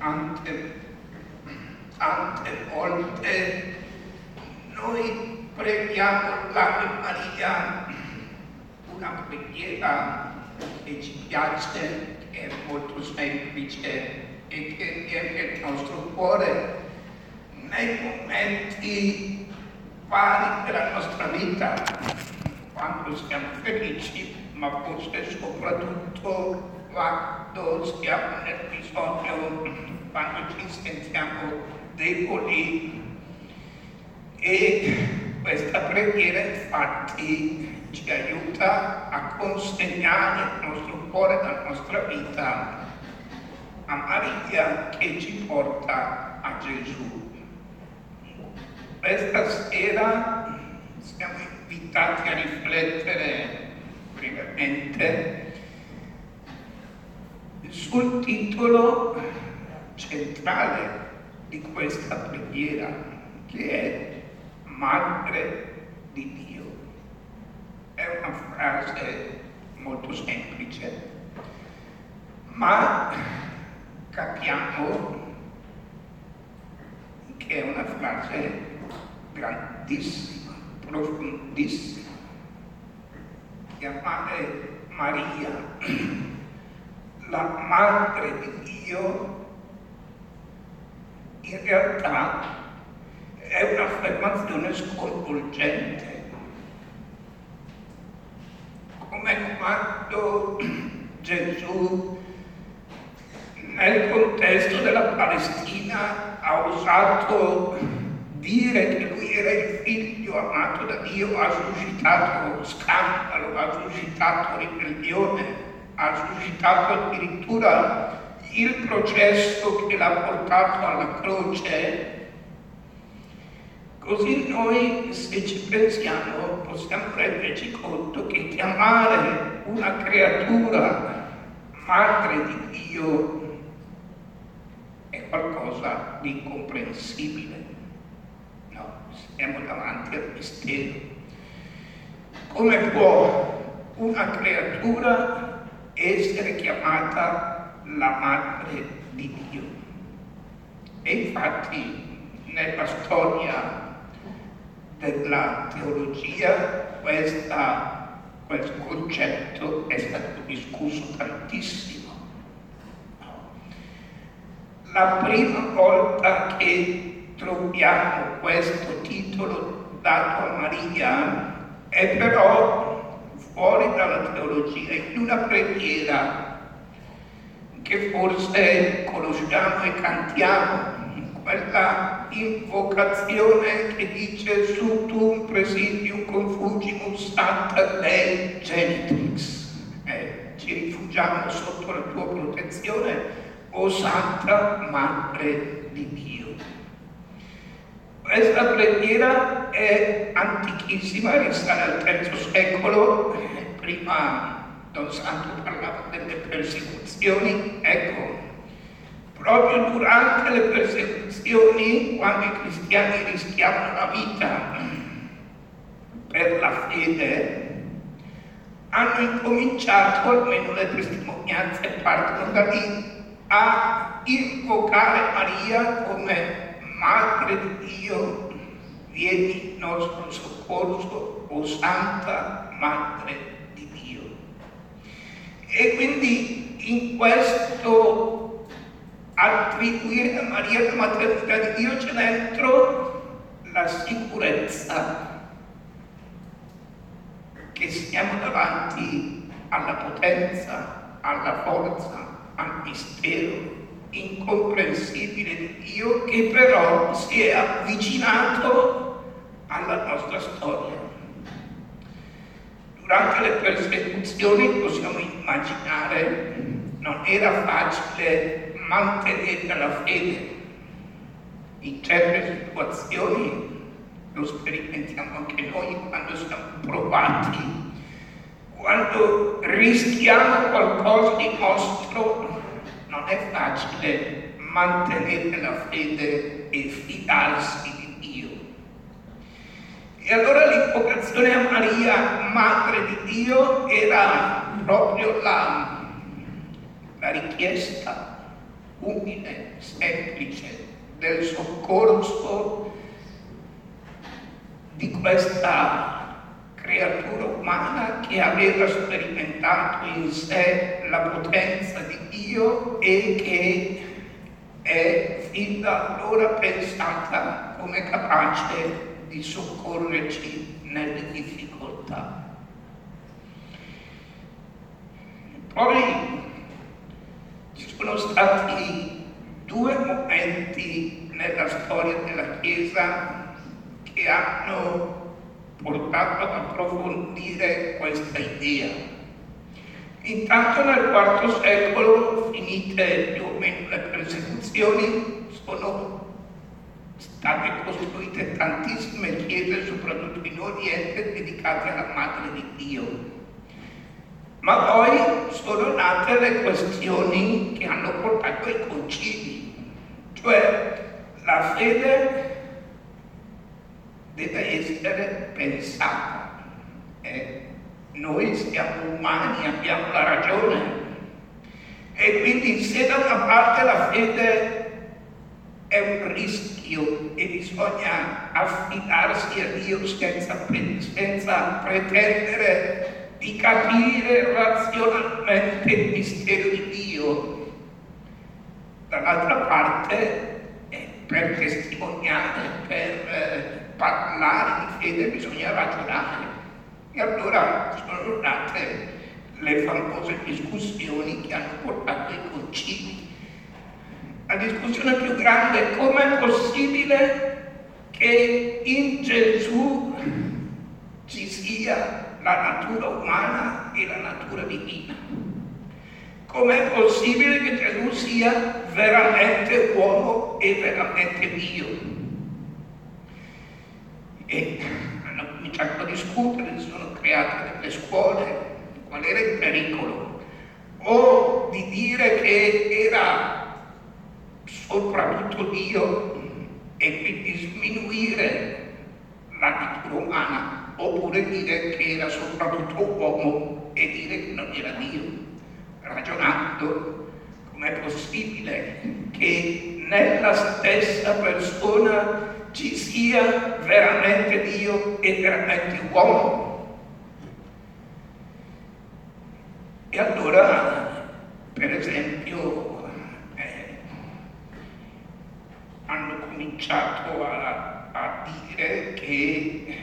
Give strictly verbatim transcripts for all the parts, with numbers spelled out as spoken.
tante, tante volte noi preghiamo l'Ave Maria, una preghiera che ci piace, che è molto semplice e che riempie il nostro cuore nei momenti vari della nostra vita, quando siamo felici, ma forse soprattutto quando siamo nel bisogno, quando ci sentiamo deboli. E questa preghiera infatti ci aiuta a consegnare il nostro cuore, la nostra vita a Maria, che ci porta a Gesù. Questa sera siamo invitati a riflettere brevemente sul titolo centrale di questa preghiera, che è Madre di Dio. È una frase molto semplice, ma capiamo che è una frase grandissima, profondissima. Chiamare Maria la Madre di Dio in realtà è un'affermazione sconvolgente, come quando Gesù nel contesto della Palestina ha osato dire che lui era il figlio amato da Dio, ha suscitato scandalo, ha suscitato ribellione, ha suscitato addirittura il processo che l'ha portato alla croce. Così noi, se ci pensiamo, possiamo renderci conto che chiamare una creatura madre di Dio è qualcosa di incomprensibile. No, siamo davanti al mistero. Come può una creatura essere chiamata la madre di Dio? E infatti nella storia della teologia questa, questo concetto è stato discusso tantissimo. La prima volta che troviamo questo titolo dato a Maria è però fuori dalla teologia, in una preghiera che forse conosciamo e cantiamo, quella invocazione che dice Sutum presidium confugimus Sancta Dei Genitrix. Eh, ci rifugiamo sotto la tua protezione, o Santa Madre di Dio. Questa preghiera è antichissima, risale al terzo secolo, prima Don Santo parlava delle persecuzioni, ecco, proprio durante le persecuzioni, quando i cristiani rischiavano la vita per la fede, hanno incominciato, almeno le testimonianze partono da lì, a invocare Maria come Madre di Dio, vieni in nostro soccorso, o Santa Madre di Dio. E quindi in questo attribuire a Maria la maternità di Dio c'è dentro la sicurezza che siamo davanti alla potenza, alla forza, al mistero incomprensibile di Dio, che però si è avvicinato alla nostra storia. Durante le persecuzioni, possiamo immaginare, non era facile mantenere la fede. In certe situazioni, lo sperimentiamo anche noi quando siamo provati, quando rischiamo qualcosa di nostro, non è facile mantenere la fede e fidarsi di Dio. E allora l'invocazione a Maria, Madre di Dio, era proprio la, la richiesta umile, semplice, del soccorso di questa creatura umana che aveva sperimentato in sé la potenza di Dio e che è fin da allora pensata come capace di soccorrerci nelle difficoltà. Poi ci sono stati due momenti nella storia della Chiesa che hanno portato ad approfondire questa idea. Intanto nel quarto secolo, finite più o meno le persecuzioni, sono state costruite tantissime chiese, soprattutto in Oriente, dedicate alla Madre di Dio. Ma poi sono nate le questioni che hanno portato ai concili, cioè la fede deve essere pensata. Eh, noi siamo umani, abbiamo la ragione. E quindi se da una parte la fede è un rischio e bisogna affidarsi a Dio senza, pre- senza pretendere di capire razionalmente il mistero di Dio, dall'altra parte eh, per testimoniare, per eh, parlare di fede bisogna ragionare. E allora sono nate le famose discussioni che hanno portato ai concili. La discussione più grande è com'è possibile che in Gesù ci sia la natura umana e la natura divina. Com'è possibile che Gesù sia veramente uomo e veramente Dio? E hanno cominciato a discutere, si sono create delle scuole, qual era il pericolo? O di dire che era soprattutto Dio e quindi sminuire la natura umana, oppure dire che era soprattutto uomo e dire che non era Dio, ragionando com'è possibile che nella stessa persona ci sia veramente Dio e veramente uomo. E allora, per esempio, eh, hanno cominciato a, a dire che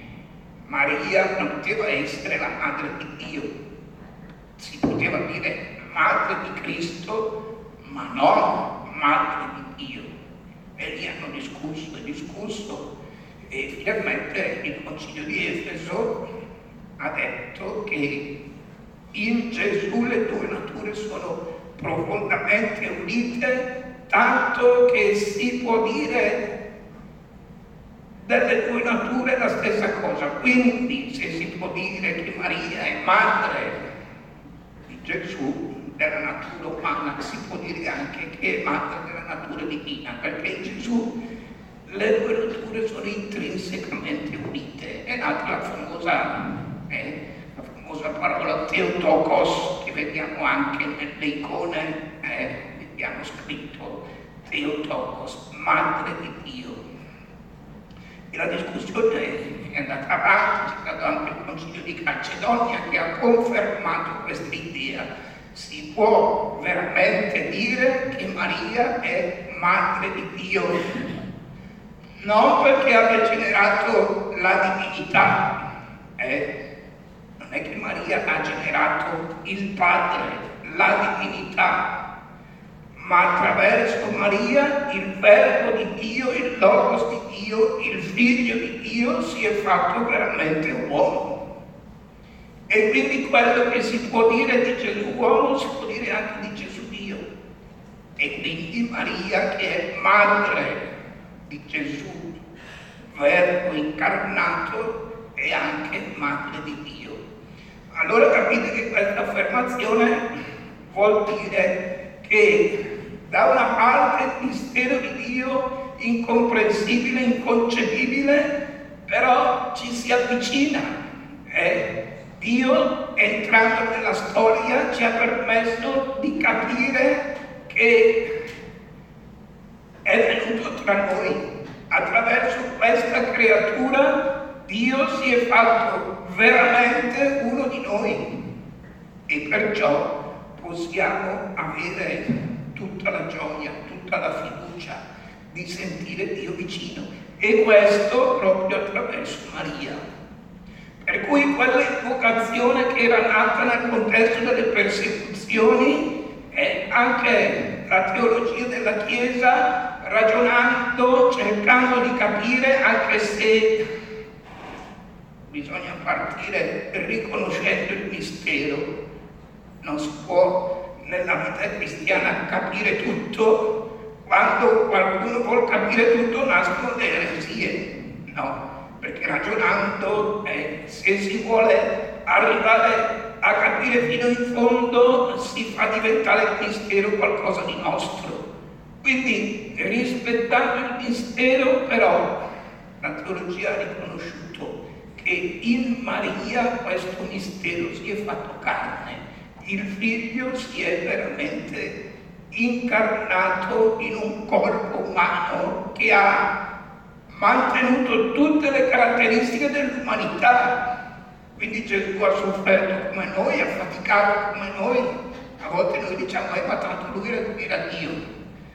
Maria non poteva essere la madre di Dio, si poteva dire madre di Cristo, ma non madre di Dio. E lì hanno discusso e discusso e finalmente il Concilio di Efeso ha detto che in Gesù le due nature sono profondamente unite, tanto che si può dire delle due nature la stessa cosa. Quindi se si può dire che Maria è madre di Gesù, della natura umana, si può dire anche che è madre della natura divina, perché in Gesù le due nature sono intrinsecamente unite. È nata la famosa, eh, la famosa parola Theotokos, che vediamo anche nelle icone, eh, vediamo scritto Theotokos, madre di Dio. E la discussione è andata avanti, c'è stato anche il Concilio di Calcedonia che ha confermato questa idea. Si può veramente dire che Maria è madre di Dio, non perché abbia generato la divinità, eh? Non è che Maria ha generato il Padre, la divinità, ma attraverso Maria il Verbo di Dio, il Logos di Dio, il Figlio di Dio si è fatto veramente uomo. E quindi quello che si può dire di Gesù uomo si può dire anche di Gesù Dio. E quindi Maria, che è madre di Gesù, Verbo incarnato, è anche madre di Dio. Allora capite che questa affermazione vuol dire che da una parte il mistero di Dio incomprensibile, inconcepibile, però ci si avvicina. Eh? Dio, entrando nella storia, ci ha permesso di capire che tra noi. Attraverso questa creatura Dio si è fatto veramente uno di noi e perciò possiamo avere tutta la gioia, tutta la fiducia di sentire Dio vicino, e questo proprio attraverso Maria. Per cui quella invocazione che era nata nel contesto delle persecuzioni è anche la teologia della Chiesa, ragionando, cercando di capire, anche se bisogna partire riconoscendo il mistero. Non si può nella vita cristiana capire tutto. Quando qualcuno vuol capire tutto nascono le eresie. No, perché ragionando, eh, se si vuole arrivare a capire fino in fondo, si fa diventare il mistero qualcosa di nostro. Quindi, rispettando il mistero, però, la teologia ha riconosciuto che in Maria questo mistero si è fatto carne. Il Figlio si è veramente incarnato in un corpo umano che ha mantenuto tutte le caratteristiche dell'umanità. Quindi Gesù ha sofferto come noi, ha faticato come noi. A volte noi diciamo, eh, ma tanto lui era, era Dio.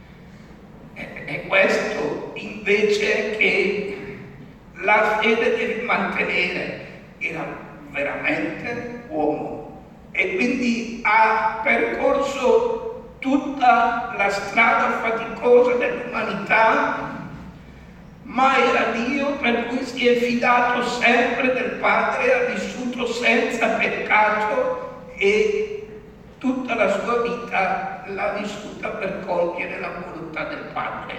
È questo invece che la fede deve mantenere. Era veramente uomo e quindi ha percorso tutta la strada faticosa dell'umanità, ma era Dio, per cui si è fidato sempre del Padre, ha vissuto senza peccato e tutta la sua vita l'ha vissuta per compiere la volontà del Padre.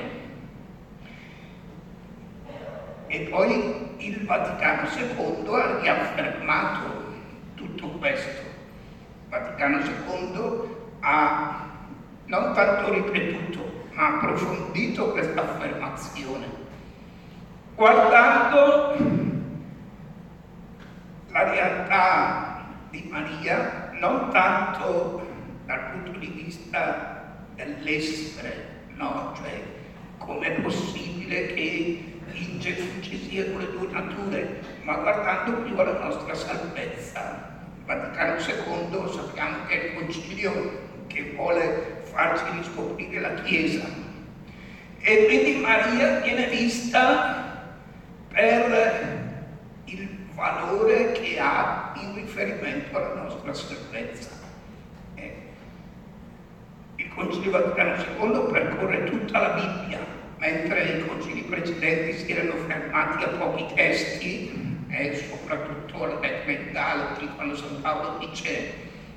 E poi il Vaticano secondo ha riaffermato tutto questo. Il Vaticano secondo ha non tanto ripetuto, ma approfondito questa affermazione, guardando la realtà di Maria non tanto dal punto di vista dell'essere, no? Cioè, com'è possibile che in Gesù ci siano le due nature, ma guardando più alla nostra salvezza. Il Vaticano secondo sappiamo che è il concilio che vuole farci riscoprire la Chiesa. E quindi Maria viene vista per il valore che ha in riferimento alla nostra salvezza. Eh, il Concilio Vaticano secondo percorre tutta la Bibbia, mentre i concili precedenti si erano fermati a pochi testi, eh, soprattutto alla Lettere Galati, quando San Paolo dice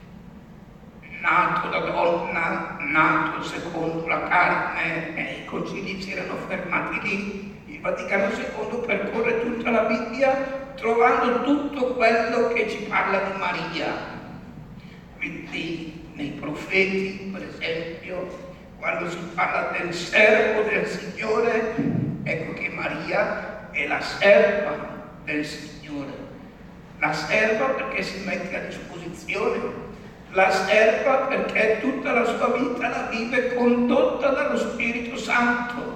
nato da donna, nato secondo la carne, eh, i concili si erano fermati lì. Il Vaticano secondo percorre tutta la Bibbia trovando tutto quello che ci parla di Maria. Quindi nei profeti, per esempio, quando si parla del servo del Signore, ecco che Maria è la serva del Signore. La serva perché si mette a disposizione, la serva perché tutta la sua vita la vive condotta dallo Spirito Santo.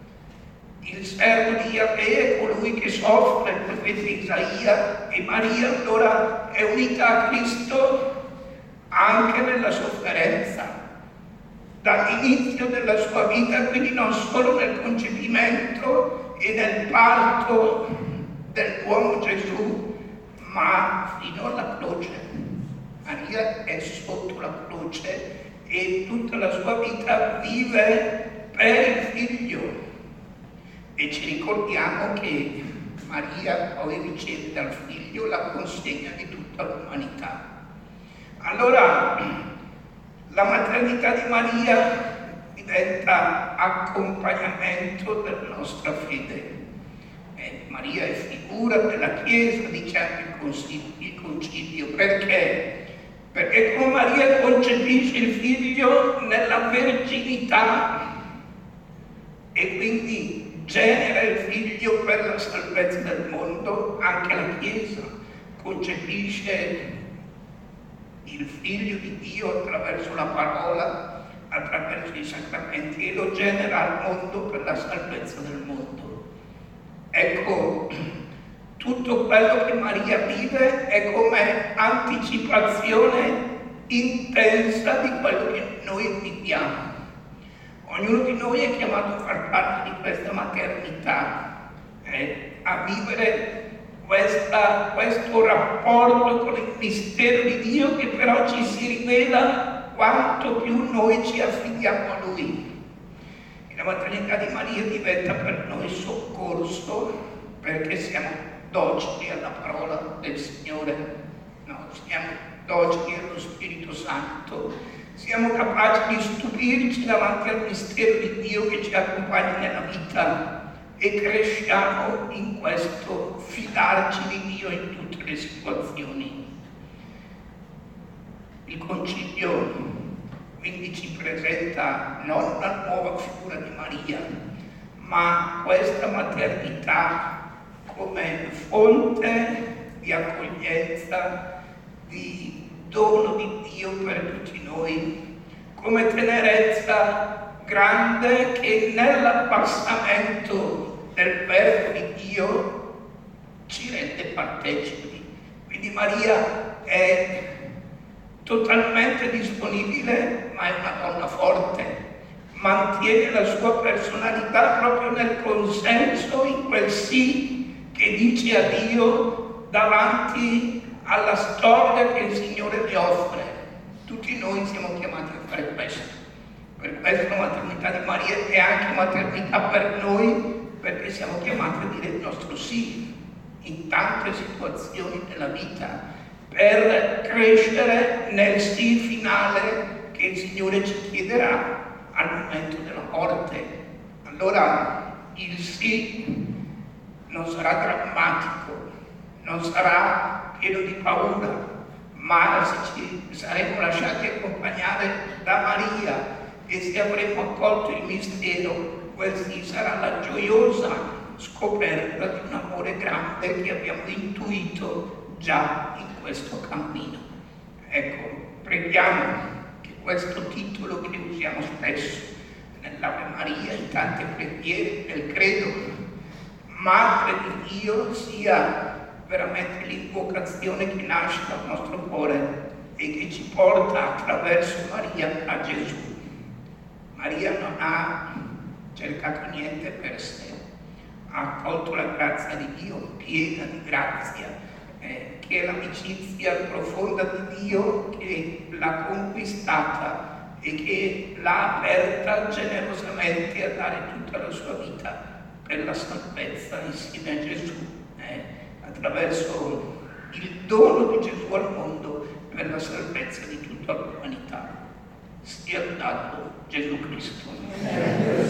Il servo di Yahweh è colui che soffre, il profeta Isaia, e Maria allora è unita a Cristo anche nella sofferenza, dall'inizio della sua vita, quindi non solo nel concepimento e nel parto dell'uomo Gesù, ma fino alla croce. Maria è sotto la croce e tutta la sua vita vive per il Figlio. E ci ricordiamo che Maria poi riceve dal Figlio la consegna di tutta l'umanità. Allora, la maternità di Maria diventa accompagnamento della nostra fede. Eh, Maria è figura della Chiesa, dice anche il concilio, il concilio. Perché? Perché come Maria concepisce il Figlio nella verginità e quindi genera il Figlio per la salvezza del mondo, anche la Chiesa concepisce il Figlio di Dio attraverso la parola, attraverso i sacramenti e lo genera al mondo per la salvezza del mondo. Ecco, tutto quello che Maria vive è come anticipazione intensa di quello che noi viviamo. Ognuno di noi è chiamato a far parte di questa maternità, eh, a vivere questa, questo rapporto con il mistero di Dio che però ci si rivela quanto più noi ci affidiamo a Lui. E la maternità di Maria diventa per noi soccorso perché siamo docili alla parola del Signore, no, siamo docili allo Spirito Santo, siamo capaci di stupirci davanti al mistero di Dio che ci accompagna nella vita e cresciamo in questo fidarci di Dio in tutte le situazioni. Il Concilio quindi ci presenta non una nuova figura di Maria, ma questa maternità come fonte di accoglienza, di dono di Dio per tutti noi, come tenerezza grande che nell'abbassamento del verbo di Dio ci rende partecipi. Quindi Maria è totalmente disponibile, ma è una donna forte, mantiene la sua personalità proprio nel consenso, in quel sì che dice a Dio davanti alla storia che il Signore le offre. Tutti noi siamo chiamati a fare questo. Per questo la maternità di Maria è anche maternità per noi, perché siamo chiamati a dire il nostro sì in tante situazioni della vita, per crescere nel sì finale che il Signore ci chiederà al momento della morte. Allora il sì non sarà drammatico, non sarà pieno di paura, ma se ci saremo lasciati accompagnare da Maria e se avremo accolto il mistero, quel sì sarà la gioiosa scoperta di un amore grande che abbiamo intuito già in questo cammino. Ecco, preghiamo che questo titolo che usiamo spesso nell'Ave Maria, in tante preghiere, nel credo, Madre di Dio, sia veramente l'invocazione che nasce dal nostro cuore e che ci porta attraverso Maria a Gesù. Maria non ha cercato niente per sé, ha accolto la grazia di Dio, piena di grazia, eh, che è l'amicizia profonda di Dio che l'ha conquistata e che l'ha aperta generosamente a dare tutta la sua vita per la salvezza insieme a Gesù, eh, attraverso il dono di Gesù al mondo per la salvezza di tutta l'umanità. Sia lodato Gesù Cristo.